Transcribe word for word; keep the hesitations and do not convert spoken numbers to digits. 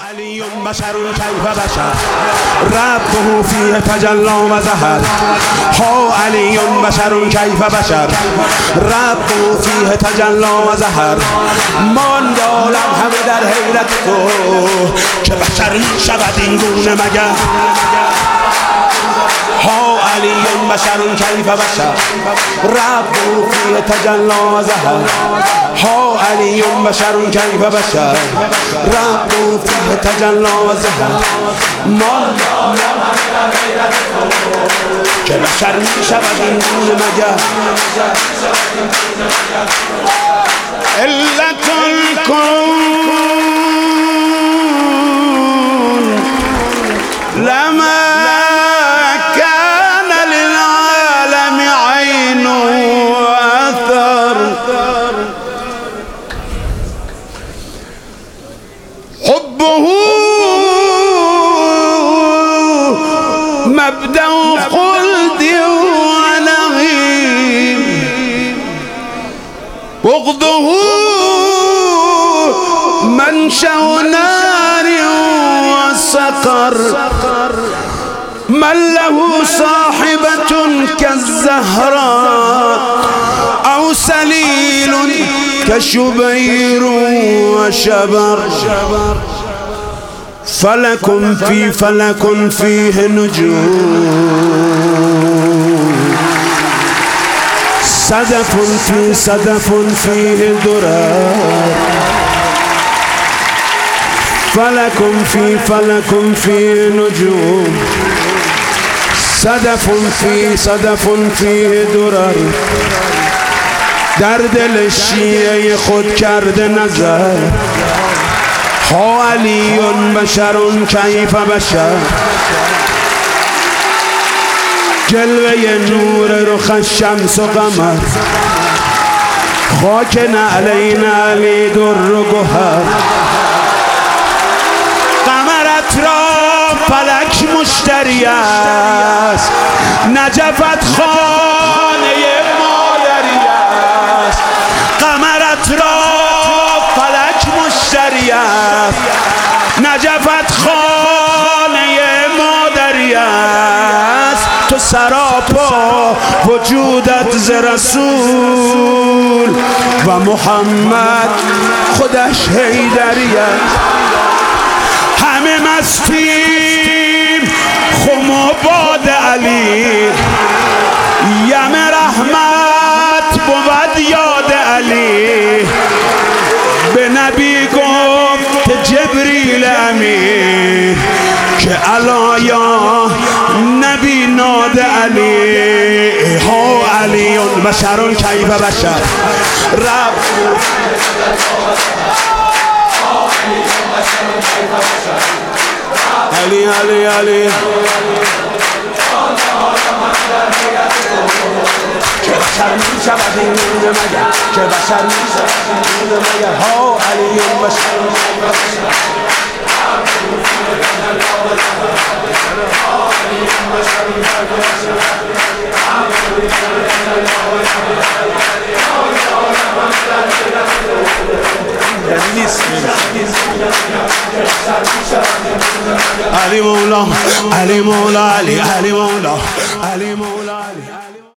علی بشر کیف بشر ربه فیه تجلی و ظهر ها علی بشر کیف بشر ربه فیه تجلی و ظهر ماند عالم همه در حیرت تو که بشر می شود این گونه مگر ها علی بشر کیف بشر ربه فیه تجلی و ظهر ها علی بشر کیف بشر ربه فیه تجلی و ظهر ماند که بشر می شود این گونه مگر علت الکون لما حبه مبدأ خلد ونعيم بغضه منشأ نار وسقر من له صاحبة كالزهراء أو سليل كشبير وشبر فلك في فلك فيه نجوم صدف في صدف فيه درر فلك في فلك فيه نجوم صدف في صدف فيه درر در دل شیعه خود کرده نظر ها علی بشر کیف بشر جلوه نور رخ شمس و قمر خاک نعلین علی در و گوهر قمرت را فلک مشتری است نجفت خانه مادری است قمرت را فلک مشتری است نجفت خانه مادری است تو سراپا وجودت ز رسول و محمد خودش حیدری است همه مستیم خم و باد علی یم رحمت بود یاد علی به نبی گفت جبریل امین که الا یا نبی ناد علی ها علی بشر کیف بشر رب علی علی علی که بشر می شود این گونه مگر که بشر می شود این گونه مگر ها علی بشر علی مولا علی مولا علی علی مولا